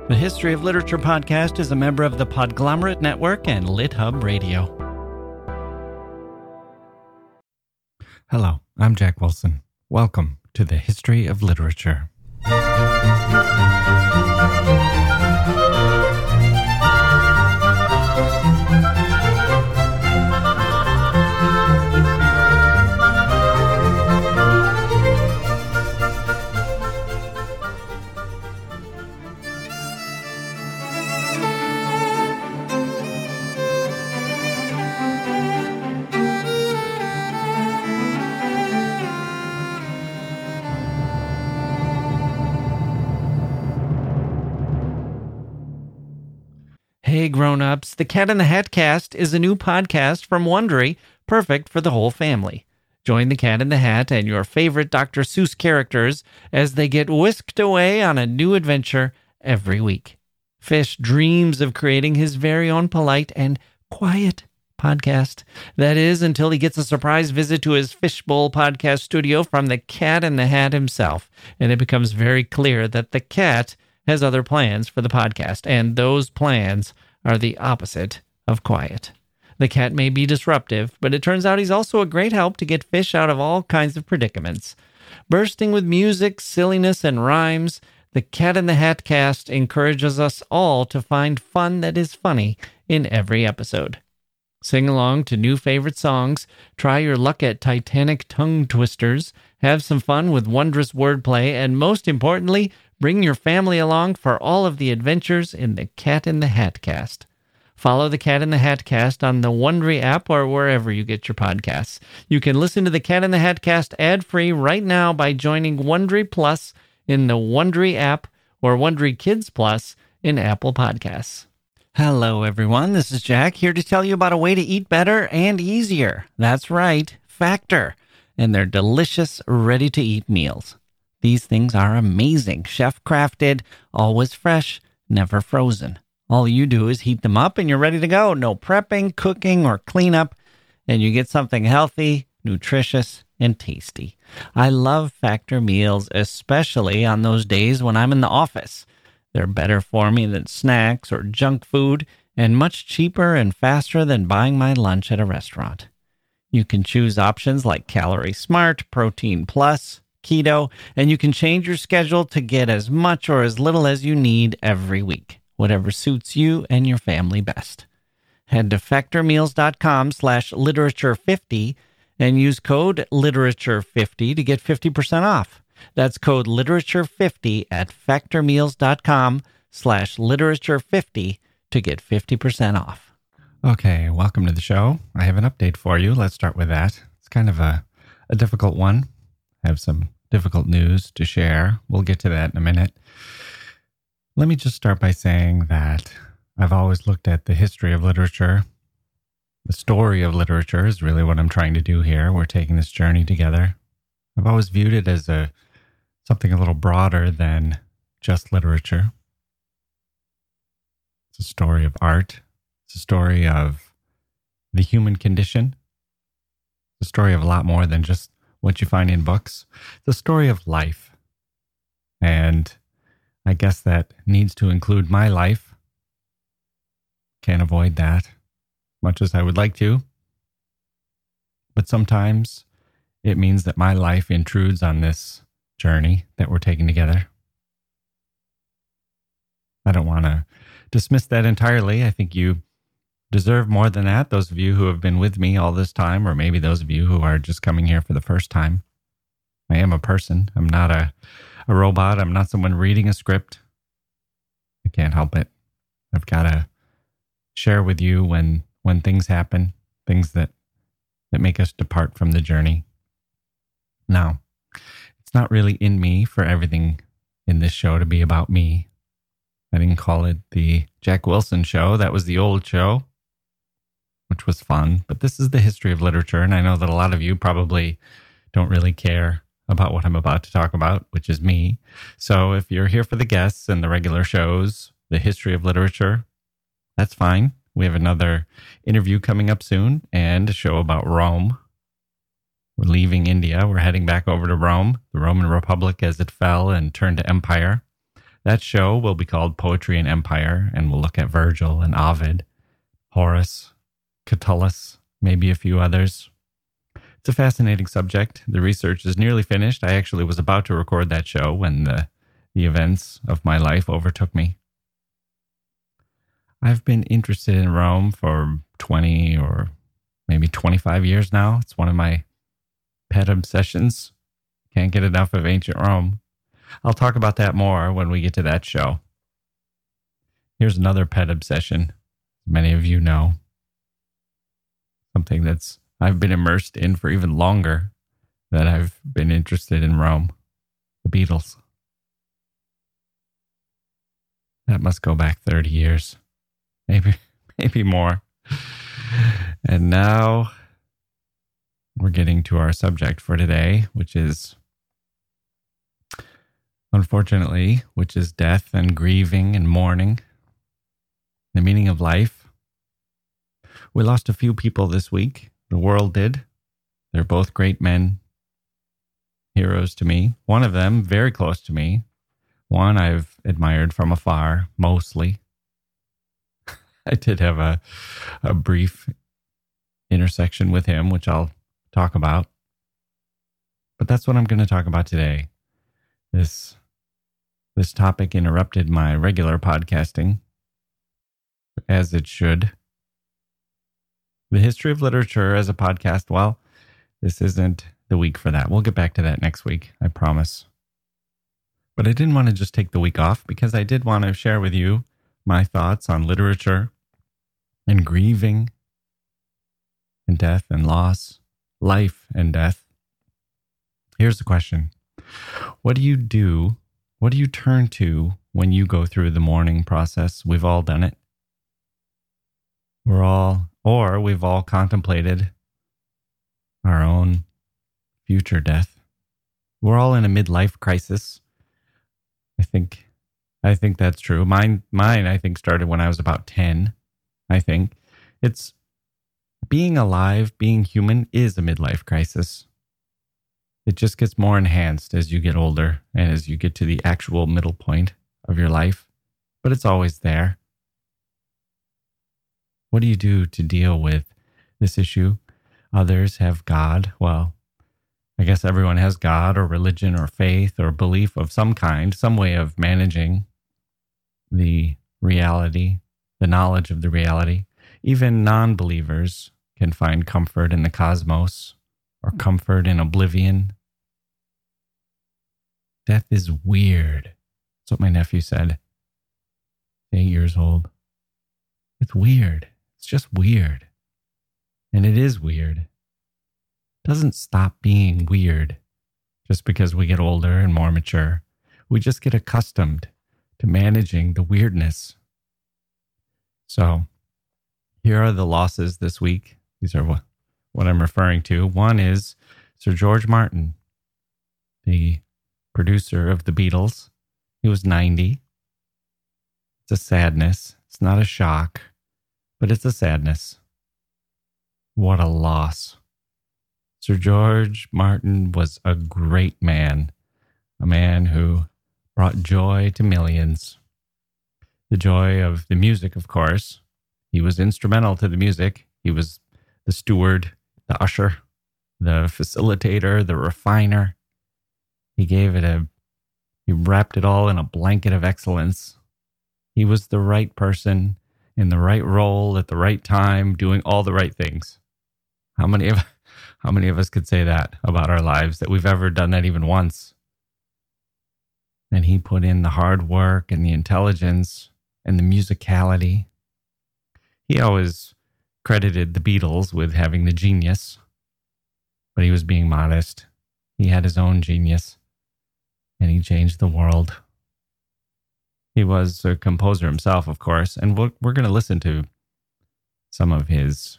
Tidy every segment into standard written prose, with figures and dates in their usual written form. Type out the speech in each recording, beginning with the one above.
The History of Literature podcast is a member of the Podglomerate Network and LitHub Radio. Hello, I'm Jack Wilson. Welcome to the History of Literature. Hey grown-ups, the Cat in the Hat Cast is a new podcast from Wondery, perfect for the whole family. Join the Cat in the Hat and your favorite Dr. Seuss characters as they get whisked away on a new adventure every week. Fish dreams of creating his very own polite and quiet podcast. That is, until he gets a surprise visit to his Fishbowl podcast studio from the Cat in the Hat himself, and it becomes very clear that the cat has other plans for the podcast, and those plans are the opposite of quiet. The cat may be disruptive, but it turns out he's also a great help to get fish out of all kinds of predicaments. Bursting with music, silliness, and rhymes, the Cat in the Hat Cast encourages us all to find fun that is funny in every episode. Sing along to new favorite songs, try your luck at Titanic tongue twisters, have some fun with wondrous wordplay, and most importantly, bring your family along for all of the adventures in the Cat in the Hat Cast. Follow the Cat in the Hat Cast on the Wondery app or wherever you get your podcasts. You can listen to the Cat in the Hat Cast ad-free right now by joining Wondery Plus in the Wondery app or Wondery Kids Plus in Apple Podcasts. Hello, everyone. This is Jack here to tell you about a way to eat better and easier. That's right, Factor, and their delicious, ready-to-eat meals. These things are amazing, chef-crafted, always fresh, never frozen. All you do is heat them up and you're ready to go. No prepping, cooking, or cleanup, and you get something healthy, nutritious, and tasty. I love Factor meals, especially on those days when I'm in the office. They're better for me than snacks or junk food, and much cheaper and faster than buying my lunch at a restaurant. You can choose options like Calorie Smart, Protein Plus, Keto, and you can change your schedule to get as much or as little as you need every week, whatever suits you and your family best. Head to factormeals.com/literature50 and use code literature50 to get 50% off. That's code literature50 at factormeals.com/literature50 to get 50% off. Okay, welcome to the show. I have an update for you. Let's start with that. It's kind of a difficult one. I have some difficult news to share. We'll get to that in a minute. Let me just start by saying that I've always looked at the history of literature. The story of literature is really what I'm trying to do here. We're taking this journey together. I've always viewed it as something a little broader than just literature. It's a story of art. It's a story of the human condition. It's a story of a lot more than just what you find in books. The story of life. And I guess that needs to include my life. Can't avoid that, much as I would like to. But sometimes it means that my life intrudes on this journey that we're taking together. I don't want to dismiss that entirely. I think you deserve more than that, those of you who have been with me all this time, or maybe those of you who are just coming here for the first time. I am a person. I'm not a robot. I'm not someone reading a script. I can't help it. I've got to share with you when things happen, things that make us depart from the journey. Now, it's not really in me for everything in this show to be about me. I didn't call it the Jack Wilson Show. That was the old show, which was fun. But this is the history of literature, and I know that a lot of you probably don't really care about what I'm about to talk about, which is me. So if you're here for the guests and the regular shows, the history of literature, that's fine. We have another interview coming up soon and a show about Rome. We're leaving India. We're heading back over to Rome, the Roman Republic as it fell and turned to empire. That show will be called Poetry and Empire, and we'll look at Virgil and Ovid, Horace, Catullus, maybe a few others. It's a fascinating subject. The research is nearly finished. I actually was about to record that show when the events of my life overtook me. I've been interested in Rome for 20 or maybe 25 years now. It's one of my pet obsessions. Can't get enough of ancient Rome. I'll talk about that more when we get to that show. Here's another pet obsession, many of you know. Something that's I've been immersed in for even longer that I've been interested in Rome. The Beatles. That must go back 30 years. Maybe more. And now we're getting to our subject for today, which is death and grieving and mourning, the meaning of life. We lost a few people this week. The world did. They're both great men, heroes to me. One of them, very close to me. One I've admired from afar, mostly. I did have a brief intersection with him, which I'll talk about. But that's what I'm going to talk about today. This topic interrupted my regular podcasting, as it should. The history of literature as a podcast, well, this isn't the week for that. We'll get back to that next week, I promise. But I didn't want to just take the week off because I did want to share with you my thoughts on literature and grieving and death and loss, life and death. Here's the question. What do you do? What do you turn to when you go through the mourning process? We've all done it. We've all contemplated our own future death. We're all in a midlife crisis. I think that's true. Mine, I think, started when I was about 10. I think it's being alive, being human is a midlife crisis. It just gets more enhanced as you get older and as you get to the actual middle point of your life, but it's always there. What do you do to deal with this issue? Others have God. Well, I guess everyone has God or religion or faith or belief of some kind, some way of managing the reality, the knowledge of the reality. Even non-believers can find comfort in the cosmos or comfort in oblivion. Death is weird. That's what my nephew said. 8 years old. It's weird. It's just weird. And it is weird. It doesn't stop being weird just because we get older and more mature. We just get accustomed to managing the weirdness. So here are the losses this week. These are what I'm referring to. One is Sir George Martin, the producer of the Beatles. He was 90. It's a sadness. It's not a shock, but it's a sadness. What a loss. Sir George Martin was a great man, a man who brought joy to millions. The joy of the music, of course. He was instrumental to the music. He was the steward, the usher, the facilitator, the refiner. He wrapped it all in a blanket of excellence. He was the right person in the right role at the right time, doing all the right things. How many of us could say that about our lives, that we've ever done that even once? And he put in the hard work and the intelligence and the musicality. He always credited the Beatles with having the genius, but he was being modest. He had his own genius, and he changed the world. He was a composer himself, of course, and we're going to listen to some of his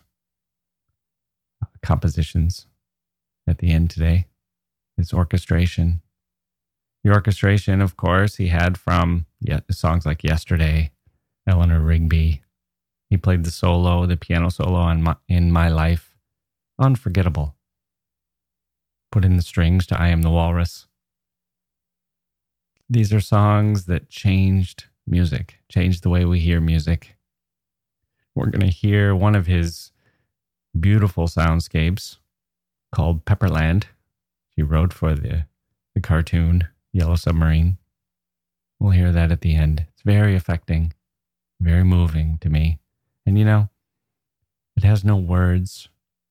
compositions at the end today. His orchestration. The orchestration, of course, he had from songs like Yesterday, Eleanor Rigby. He played the piano solo in My Life. Unforgettable. Put in the strings to I Am the Walrus. These are songs that changed music, changed the way we hear music. We're going to hear one of his beautiful soundscapes called Pepperland. He wrote for the cartoon Yellow Submarine. We'll hear that at the end. It's very affecting, very moving to me. And it has no words.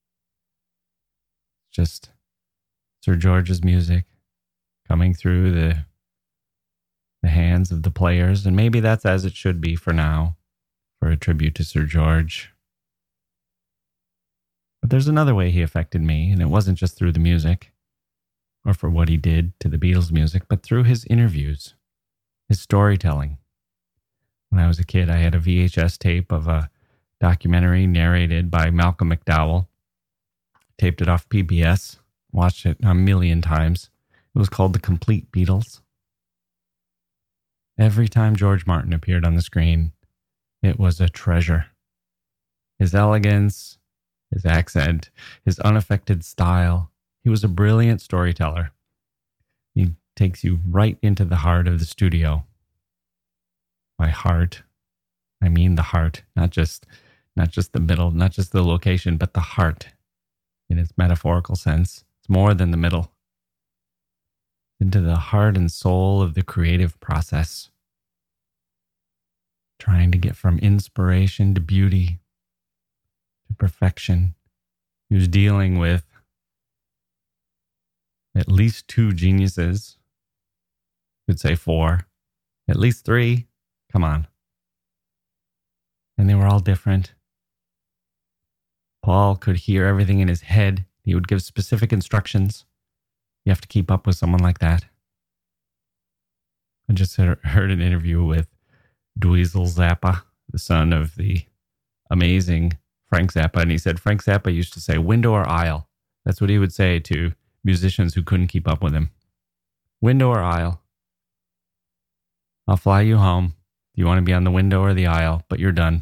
It's just Sir George's music coming through the hands of the players. And maybe that's as it should be for now, for a tribute to Sir George. But there's another way he affected me, and it wasn't just through the music or for what he did to the Beatles music, but through his interviews, his storytelling. When I was a kid, I had a VHS tape of a documentary narrated by Malcolm McDowell. Taped it off PBS, watched it a million times. It was called The Complete Beatles. Every time George Martin appeared on the screen, it was a treasure. His elegance, his accent, his unaffected style. He was a brilliant storyteller. He takes you right into the heart of the studio. By heart, I mean the heart, not just the middle, not just the location, but the heart in its metaphorical sense. It's more than the middle. Into the heart and soul of the creative process. Trying to get from inspiration to beauty to perfection. He was dealing with at least 2 geniuses. Could say 4. At least 3. Come on. And they were all different. Paul could hear everything in his head. He would give specific instructions. You have to keep up with someone like that. I just heard an interview with Dweezil Zappa, the son of the amazing Frank Zappa, and he said Frank Zappa used to say window or aisle. That's what he would say to musicians who couldn't keep up with him. Window or aisle. I'll fly you home. You want to be on the window or the aisle, but you're done.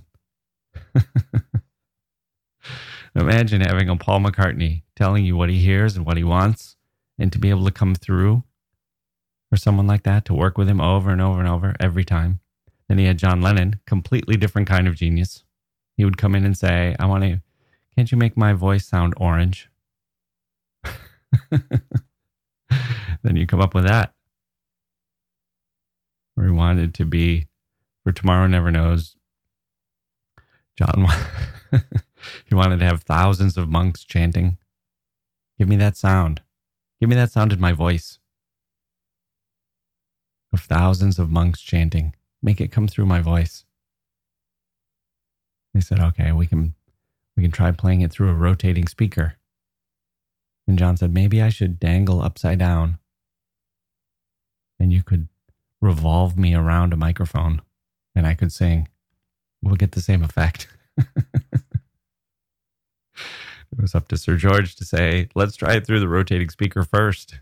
Imagine having a Paul McCartney telling you what he hears and what he wants, and to be able to come through for someone like that, to work with him over and over and over every time. Then he had John Lennon, completely different kind of genius. He would come in and say, can't you make my voice sound orange? Then you come up with that. Or he wanted to be, for Tomorrow Never Knows, he wanted to have thousands of monks chanting. Give me that sound. Give me that sound in my voice. Of thousands of monks chanting. Make it come through my voice. They said, okay, we can try playing it through a rotating speaker. And John said, maybe I should dangle upside down. And you could revolve me around a microphone and I could sing. We'll get the same effect. It was up to Sir George to say, let's try it through the rotating speaker first.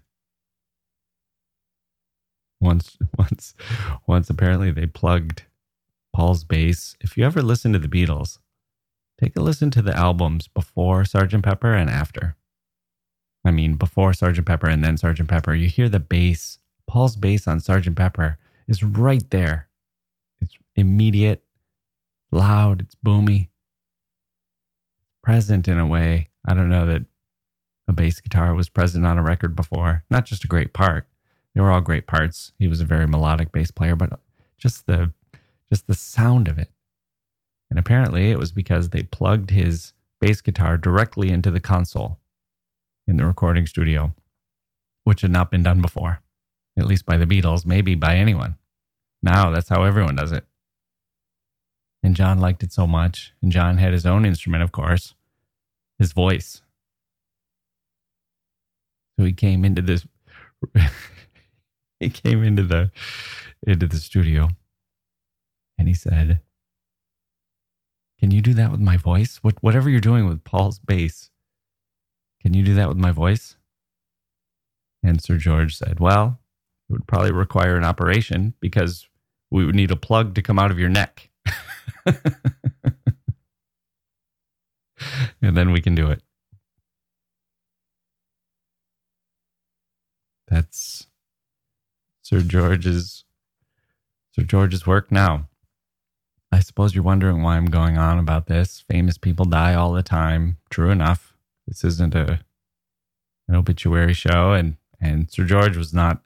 Once apparently they plugged Paul's bass. If you ever listen to the Beatles, take a listen to the albums before Sgt. Pepper and after. I mean, before Sgt. Pepper and then Sgt. Pepper. You hear the bass. Paul's bass on Sgt. Pepper is right there. It's immediate, loud, it's boomy, present in a way. I don't know that a bass guitar was present on a record before. Not just a great part. They were all great parts. He was a very melodic bass player, but just the sound of it. And apparently it was because they plugged his bass guitar directly into the console in the recording studio, which had not been done before, at least by the Beatles, maybe by anyone. Now that's how everyone does it. And John liked it so much. And John had his own instrument, of course, his voice. So he came into this. He came into the studio, and he said, "Can you do that with my voice? Whatever you're doing with Paul's bass, can you do that with my voice?" And Sir George said, "Well, it would probably require an operation because we would need a plug to come out of your neck." And then we can do it. Sir George's work now. I suppose you're wondering why I'm going on about this. Famous people die all the time. True enough. This isn't an obituary show, and Sir George was not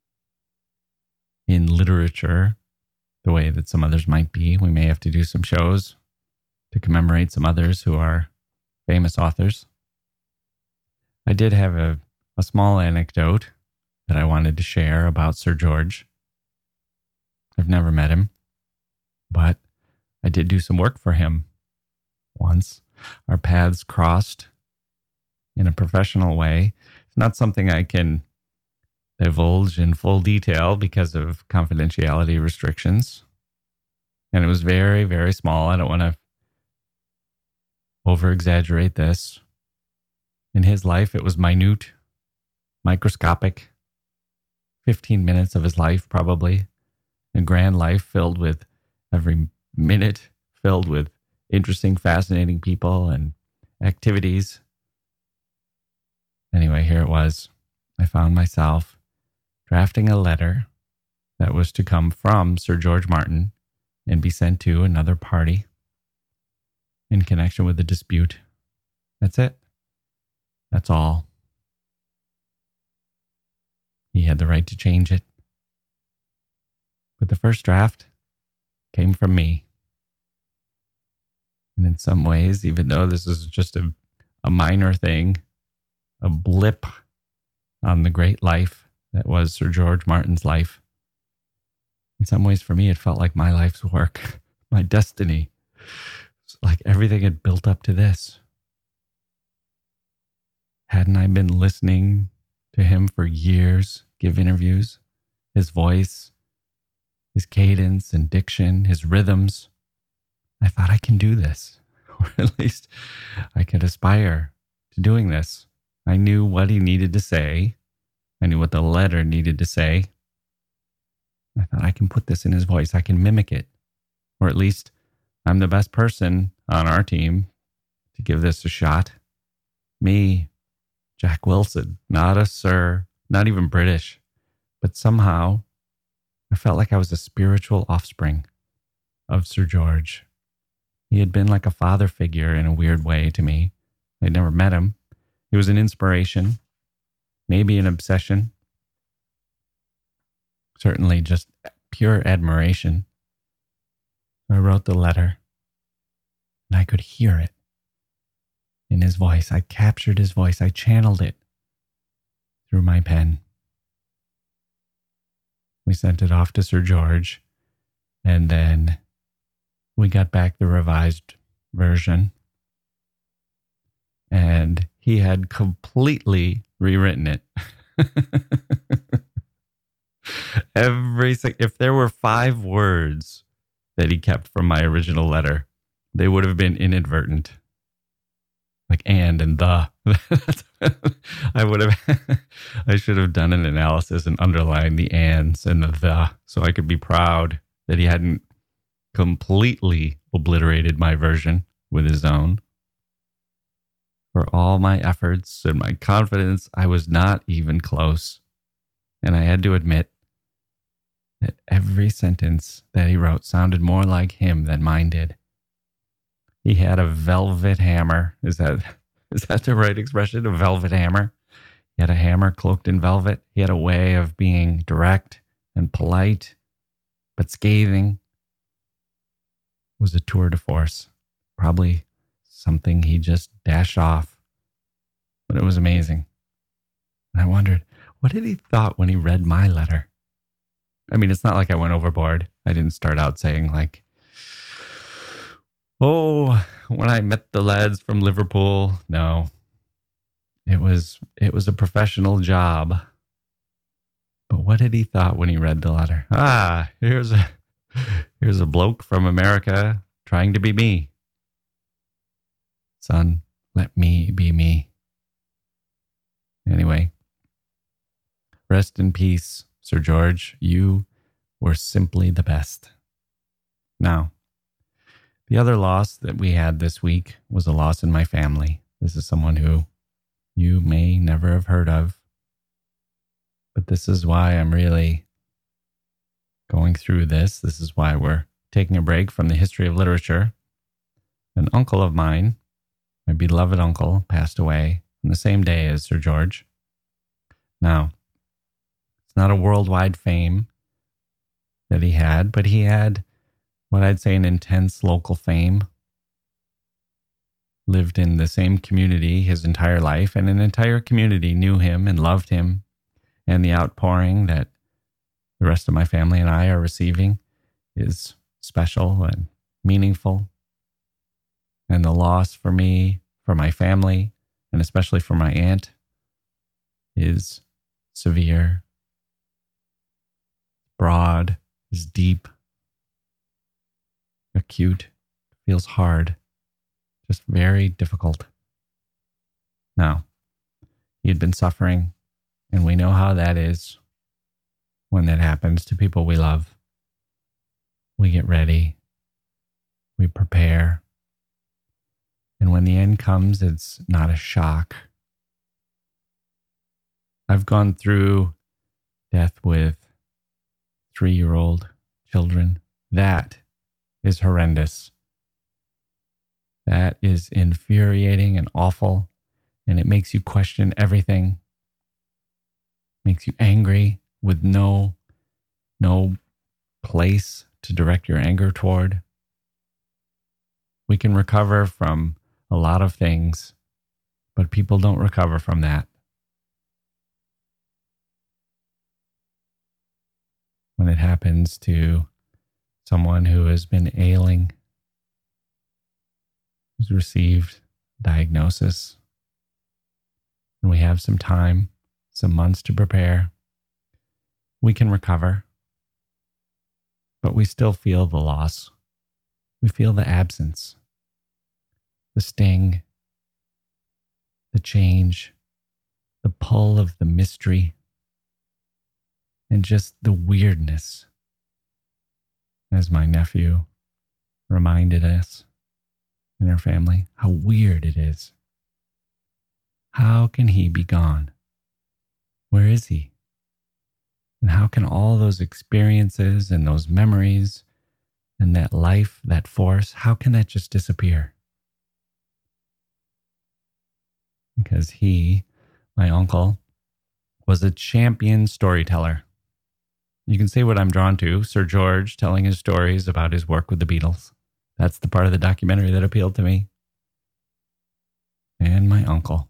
in literature the way that some others might be. We may have to do some shows to commemorate some others who are famous authors. I did have a small anecdote that I wanted to share about Sir George. I've never met him, but I did do some work for him once. Our paths crossed in a professional way. It's not something I can divulge in full detail because of confidentiality restrictions. And it was very, very small. I don't want to over-exaggerate this. In his life, it was minute, microscopic. 15 minutes of his life, probably. A grand life filled with every minute, filled with interesting, fascinating people and activities. Anyway, here it was. I found myself drafting a letter that was to come from Sir George Martin and be sent to another party in connection with the dispute. That's it. That's all. He had the right to change it. But the first draft came from me. And in some ways, even though this is just a minor thing, a blip on the great life that was Sir George Martin's life, in some ways for me, it felt like my life's work, my destiny. It's like everything had built up to this. Hadn't I been listening to him for years, give interviews, his voice, his cadence and diction, his rhythms? I thought I can do this, or at least I could aspire to doing this. I knew what he needed to say. I knew what the letter needed to say. I thought I can put this in his voice. I can mimic it, or at least I'm the best person on our team to give this a shot. Me, Jack Wilson, not a sir, not even British, but somehow I felt like I was a spiritual offspring of Sir George. He had been like a father figure in a weird way to me. I'd never met him. He was an inspiration, maybe an obsession, certainly just pure admiration. I wrote the letter, and I could hear it in his voice. I captured his voice. I channeled it through my pen. We sent it off to Sir George, and then we got back the revised version, and he had completely rewritten it. If there were 5 words that he kept from my original letter, they would have been inadvertent. Like and the. I should have done an analysis and underlined the ands and the so I could be proud that he hadn't completely obliterated my version with his own. For all my efforts and my confidence, I was not even close. And I had to admit that every sentence that he wrote sounded more like him than mine did. He had a velvet hammer. Is that the right expression? A velvet hammer? He had a hammer cloaked in velvet. He had a way of being direct and polite, but scathing. It was a tour de force. Probably something he just dashed off. But it was amazing. And I wondered, what did he thought when he read my letter? I mean, it's not like I went overboard. I didn't start out saying like, oh, when I met the lads from Liverpool. No, it was a professional job. But what did he thought when he read the letter? Here's a bloke from America trying to be me. Son, let me be me. Anyway, rest in peace, Sir George. You were simply the best. Now, the other loss that we had this week was a loss in my family. This is someone who you may never have heard of, but this is why I'm really going through this. This is why we're taking a break from the history of literature. An uncle of mine, my beloved uncle, passed away on the same day as Sir George. Now, it's not a worldwide fame that he had, but he had what I'd say an intense local fame. Lived in the same community his entire life, and an entire community knew him and loved him. And the outpouring that the rest of my family and I are receiving is special and meaningful. And the loss for me, for my family, and especially for my aunt, is severe, broad, is deep, acute, feels hard, just very difficult. Now, he had been suffering, and we know how that is when that happens to people we love. We get ready, we prepare, and when the end comes, it's not a shock. I've gone through death with 3-year-old children. That is horrendous. That is infuriating and awful, and it makes you question everything. Makes you angry with no place to direct your anger toward. We can recover from a lot of things, but people don't recover from that. When it happens to someone who has been ailing, who's received diagnosis, and we have some time, some months to prepare, we can recover, but we still feel the loss. We feel the absence, the sting, the change, the pull of the mystery, and just the weirdness. As my nephew reminded us in our family, how weird it is. How can he be gone? Where is he? And how can all those experiences and those memories and that life, that force, how can that just disappear? Because he, my uncle, was a champion storyteller. You can see what I'm drawn to, Sir George telling his stories about his work with the Beatles. That's the part of the documentary that appealed to me. And my uncle.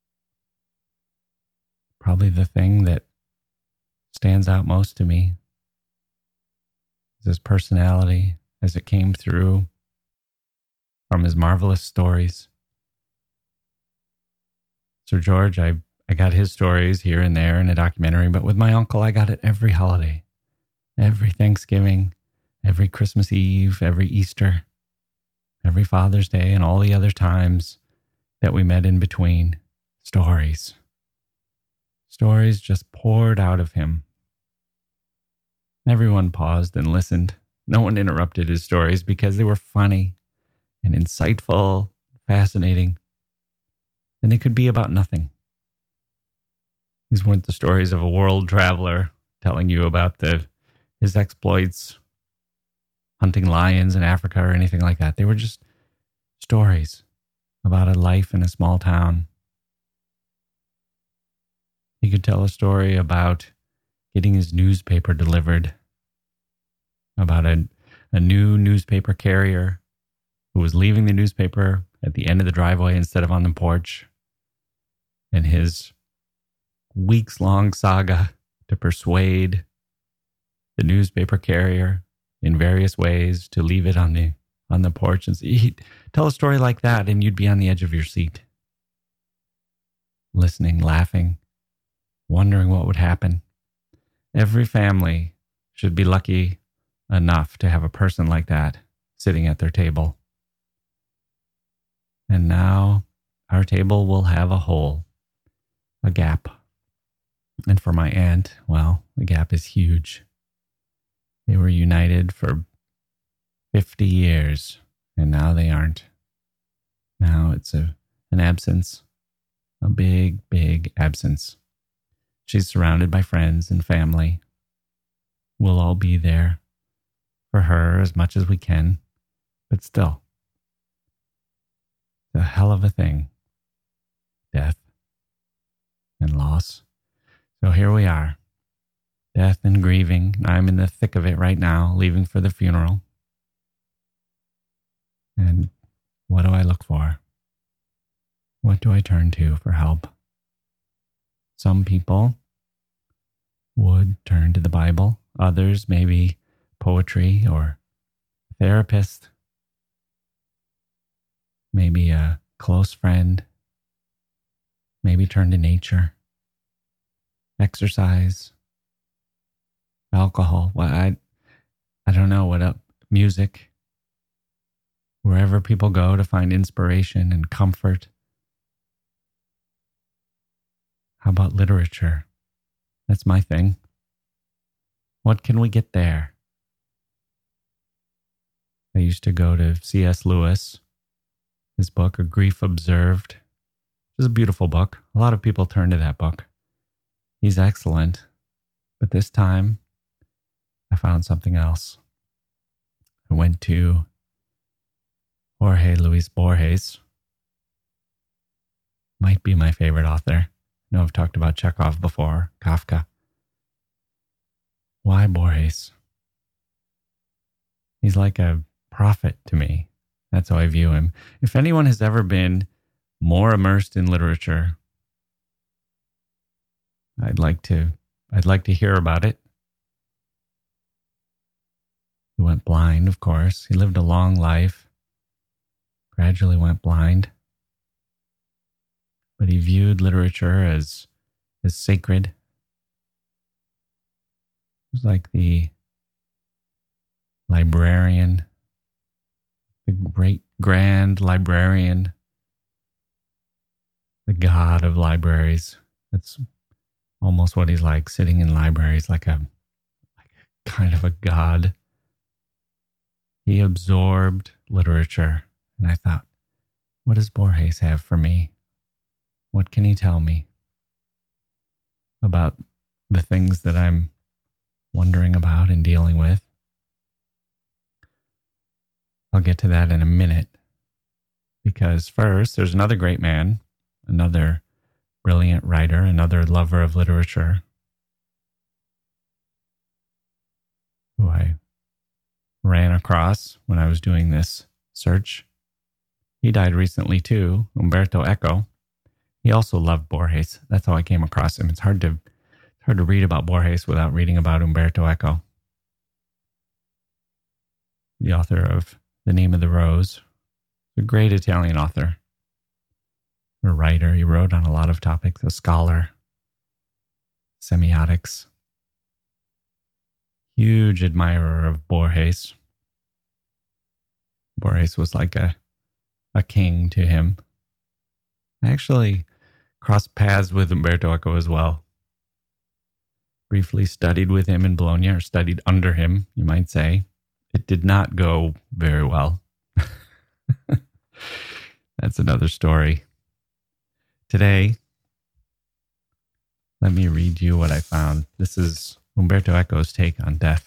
Probably the thing that stands out most to me is his personality as it came through from his marvelous stories. Sir George, I got his stories here and there in a documentary, but with my uncle, I got it every holiday, every Thanksgiving, every Christmas Eve, every Easter, every Father's Day, and all the other times that we met in between. Stories. Stories just poured out of him. Everyone paused and listened. No one interrupted his stories because they were funny and insightful, fascinating. And they could be about nothing. These weren't the stories of a world traveler telling you about his exploits, hunting lions in Africa or anything like that. They were just stories about a life in a small town. He could tell a story about getting his newspaper delivered, about a new newspaper carrier who was leaving the newspaper at the end of the driveway instead of on the porch, and his weeks-long saga to persuade the newspaper carrier in various ways to leave it on the porch. And he'd tell a story like that, and you'd be on the edge of your seat, listening, laughing, wondering what would happen. Every family should be lucky enough to have a person like that sitting at their table. And now our table will have a hole, a gap. And for my aunt, well, the gap is huge. They were united for 50 years, and now they aren't. Now it's an absence, a big, big absence. She's surrounded by friends and family. we'll all be there for her as much as we can. But still, it's a hell of a thing. Death and loss. So here we are. Death and grieving. I'm in the thick of it right now, leaving for the funeral. And what do I look for? What do I turn to for help? Some people would turn to the Bible. Others, maybe poetry or a therapist. Maybe a close friend. Maybe turn to nature. Exercise. Alcohol. Well, I don't know what up. Music. Wherever people go to find inspiration and comfort. How about literature? That's my thing. What can we get there? I used to go to C.S. Lewis, his book, A Grief Observed. It's a beautiful book. A lot of people turn to that book. He's excellent. But this time, I found something else. I went to Jorge Luis Borges. Might be my favorite author. I know I've talked about Chekhov before, Kafka. Why Borges? He's like a prophet to me. That's how I view him. If anyone has ever been more immersed in literature, I'd like to hear about it. He went blind, of course. He lived a long life, gradually went blind. But he viewed literature as sacred. It was like the librarian, the great grand librarian, the god of libraries. That's almost what he's like, sitting in libraries like a kind of a god. He absorbed literature, and I thought, what does Borges have for me? What can he tell me about the things that I'm wondering about and dealing with? I'll get to that in a minute, because first, there's another great man, another brilliant writer, another lover of literature, who I ran across when I was doing this search. He died recently too, Umberto Eco. He also loved Borges. That's how I came across him. It's hard to read about Borges without reading about Umberto Eco, the author of The Name of the Rose, a great Italian author, a writer. He wrote on a lot of topics, a scholar, semiotics. Huge admirer of Borges. Borges was like a king to him. I actually crossed paths with Umberto Eco as well. Briefly studied with him in Bologna, or studied under him, you might say. It did not go very well. That's another story. Today, let me read you what I found. This is Umberto Eco's take on death.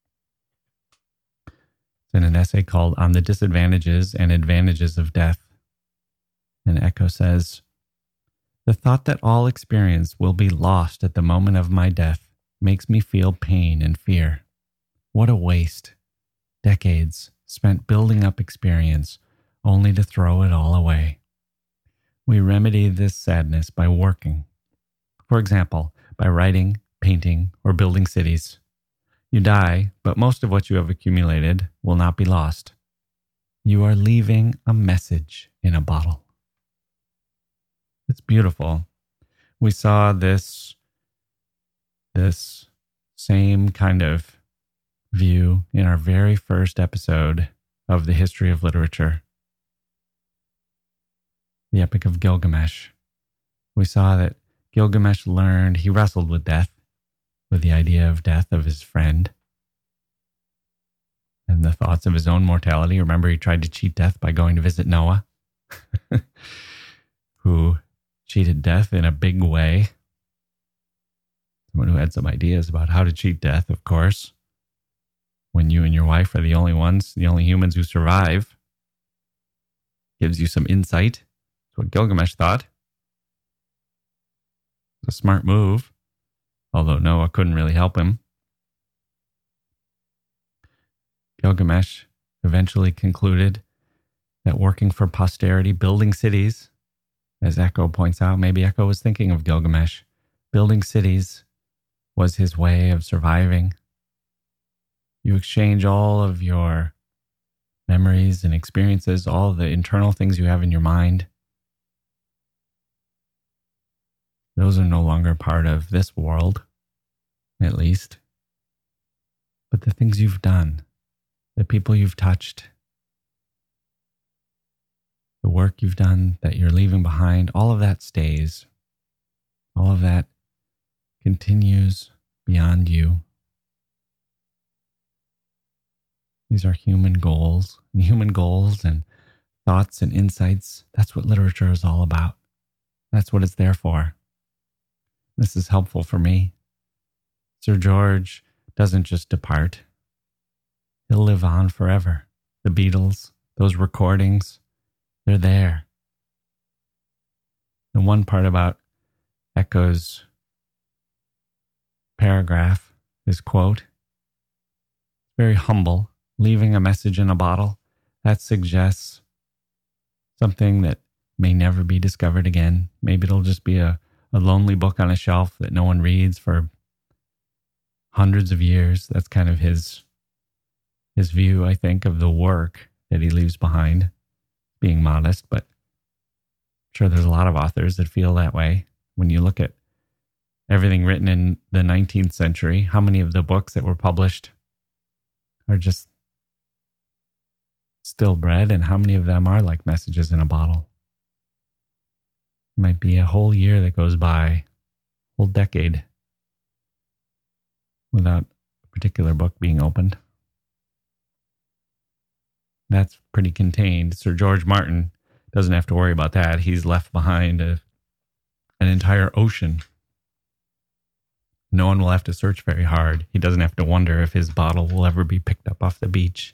It's in an essay called On the Disadvantages and Advantages of Death. And Eco says, "The thought that all experience will be lost at the moment of my death makes me feel pain and fear. What a waste. Decades spent building up experience only to throw it all away. We remedy this sadness by working. For example, by writing, painting, or building cities. You die, but most of what you have accumulated will not be lost. You are leaving a message in a bottle." It's beautiful. We saw this same kind of view in our very first episode of the history of literature, the Epic of Gilgamesh. We saw that Gilgamesh he wrestled with death, with the idea of death of his friend and the thoughts of his own mortality. Remember, he tried to cheat death by going to visit Noah, who cheated death in a big way. Someone who had some ideas about how to cheat death, of course. when you and your wife are the only ones, the only humans who survive. Gives you some insight. That's what Gilgamesh thought. It's a smart move, although Noah couldn't really help him. Gilgamesh eventually concluded that working for posterity, building cities, as Echo points out, maybe Echo was thinking of Gilgamesh, building cities was his way of surviving. You exchange all of your memories and experiences, all the internal things you have in your mind. Those are no longer part of this world, at least. But the things you've done, the people you've touched, the work you've done that you're leaving behind, all of that stays. All of that continues beyond you. These are human goals and thoughts and insights. That's what literature is all about. That's what it's there for. This is helpful for me. Sir George doesn't just depart. He'll live on forever. The Beatles, those recordings, they're there. The one part about Echo's paragraph, his quote, very humble, leaving a message in a bottle. That suggests something that may never be discovered again. Maybe it'll just be a lonely book on a shelf that no one reads for hundreds of years. That's kind of his view, I think, of the work that he leaves behind, being modest, but I'm sure there's a lot of authors that feel that way. When you look at everything written in the 19th century, how many of the books that were published are just stillbred, and how many of them are like messages in a bottle? It might be a whole year that goes by, a whole decade, without a particular book being opened. That's pretty contained. Sir George Martin doesn't have to worry about that. He's left behind an entire ocean. No one will have to search very hard. He doesn't have to wonder if his bottle will ever be picked up off the beach.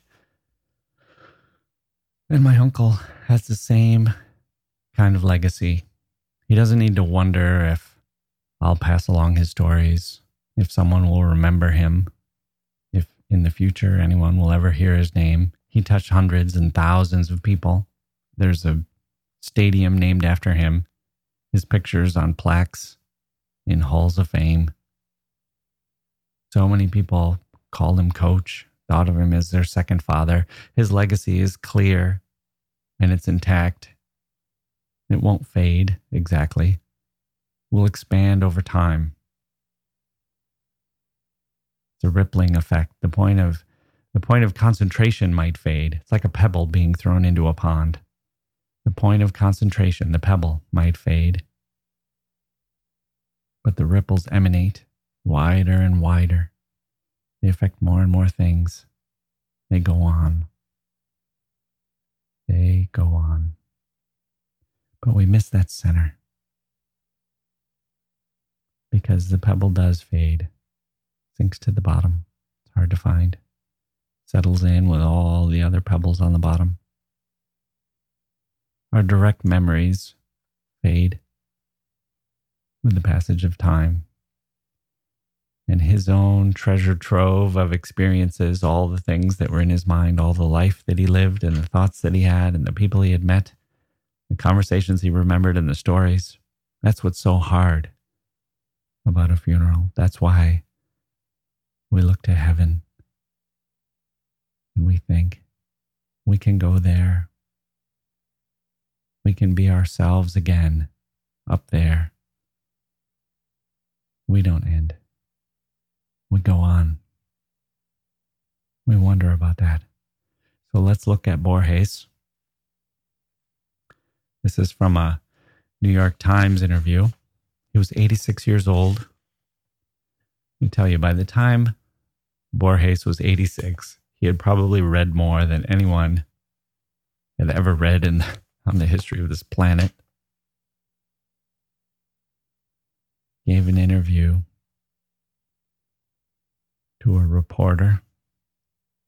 And my uncle has the same kind of legacy. He doesn't need to wonder if I'll pass along his stories, if someone will remember him, if in the future anyone will ever hear his name. He touched hundreds and thousands of people. There's a stadium named after him. His picture's on plaques in halls of fame. So many people called him coach, thought of him as their second father. His legacy is clear and it's intact. It won't fade exactly. Will expand over time. It's a rippling effect. The point of concentration might fade. It's like a pebble being thrown into a pond. The point of concentration, the pebble, might fade. But the ripples emanate wider and wider. They affect more and more things. They go on. They go on. But we miss that center. Because the pebble does fade. Sinks to the bottom. It's hard to find. Settles in with all the other pebbles on the bottom. Our direct memories fade with the passage of time. And his own treasure trove of experiences, all the things that were in his mind, all the life that he lived and the thoughts that he had and the people he had met, the conversations he remembered and the stories. That's what's so hard about a funeral. That's why we look to heaven and we think we can go there. We can be ourselves again up there. We don't end. We go on. We wonder about that. So let's look at Borges. This is from a New York Times interview. He was 86 years old. Let me tell you, by the time Borges was 86, he had probably read more than anyone had ever read on the history of this planet. Gave an interview to a reporter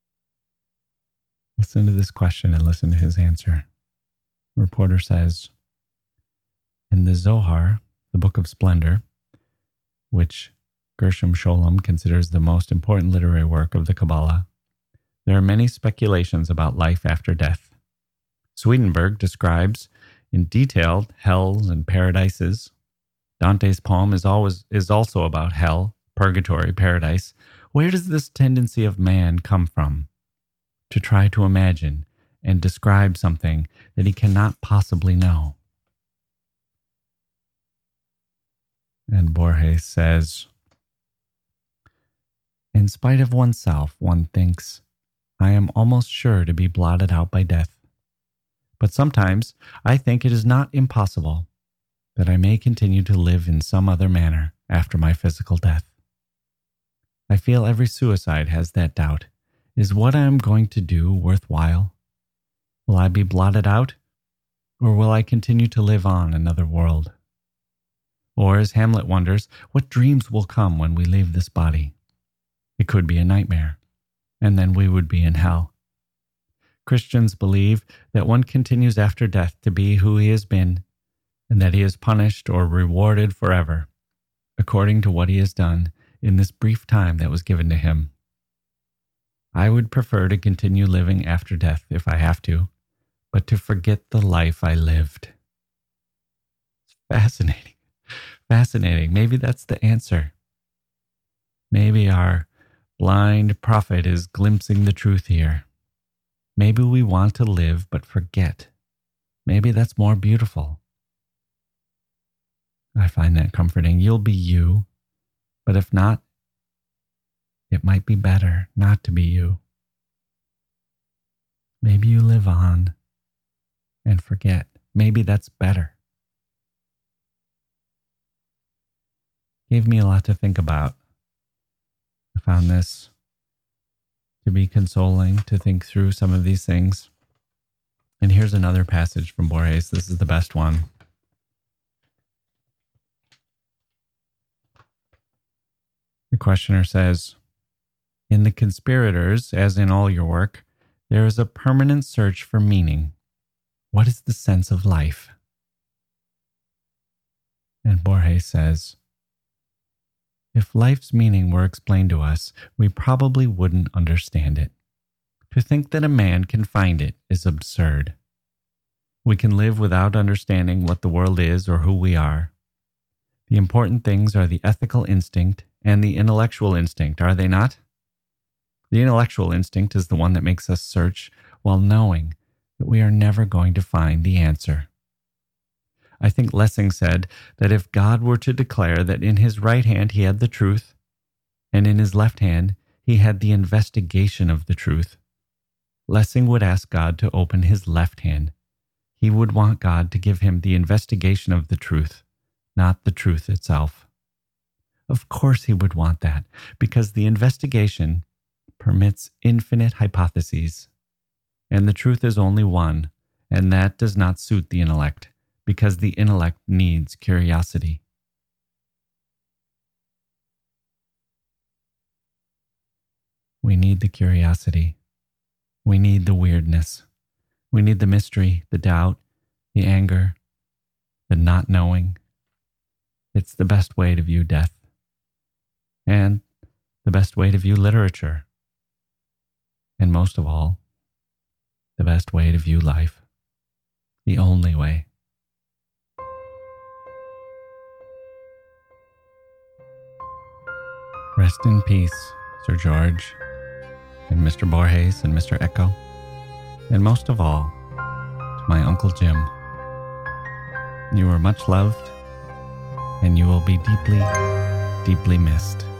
Listen to this question and listen to his answer. Reporter says, in the Zohar, the Book of Splendor, which Gershom Scholem considers the most important literary work of the Kabbalah, there are many speculations about life after death. Swedenborg describes in detail hells and paradises. Dante's poem is also about hell, purgatory, paradise. Where does this tendency of man come from? To try to imagine and describe something that he cannot possibly know. And Borges says, in spite of oneself, one thinks, I am almost sure to be blotted out by death. But sometimes I think it is not impossible that I may continue to live in some other manner after my physical death. I feel every suicide has that doubt. Is what I am going to do worthwhile? Will I be blotted out? Or will I continue to live on another world? Or, as Hamlet wonders, what dreams will come when we leave this body? It could be a nightmare, and then we would be in hell. Christians believe that one continues after death to be who he has been, and that he is punished or rewarded forever, according to what he has done in this brief time that was given to him. I would prefer to continue living after death if I have to, but to forget the life I lived. It's fascinating. Fascinating. Maybe that's the answer. Maybe our blind prophet is glimpsing the truth here. Maybe we want to live but forget. Maybe that's more beautiful. I find that comforting. You'll be you, but if not, it might be better not to be you. Maybe you live on and forget. Maybe that's better. Gave me a lot to think about. I found this to be consoling, to think through some of these things. And here's another passage from Borges. This is the best one. The questioner says, in The Conspirators, as in all your work, there is a permanent search for meaning. What is the sense of life? And Borges says, if life's meaning were explained to us, we probably wouldn't understand it. To think that a man can find it is absurd. We can live without understanding what the world is or who we are. The important things are the ethical instinct and the intellectual instinct, are they not? The intellectual instinct is the one that makes us search while knowing that we are never going to find the answer. I think Lessing said that if God were to declare that in his right hand he had the truth, and in his left hand he had the investigation of the truth, Lessing would ask God to open his left hand. He would want God to give him the investigation of the truth, not the truth itself. Of course he would want that, because the investigation permits infinite hypotheses, and the truth is only one, and that does not suit the intellect, because the intellect needs curiosity. We need the curiosity. We need the weirdness. We need the mystery, the doubt, the anger, the not knowing. It's the best way to view death, and the best way to view literature, and most of all, the best way to view life. The only way. Rest in peace, Sir George, and Mr. Borges and Mr. Echo, and most of all, to my Uncle Jim. You are much loved, and you will be deeply, deeply missed.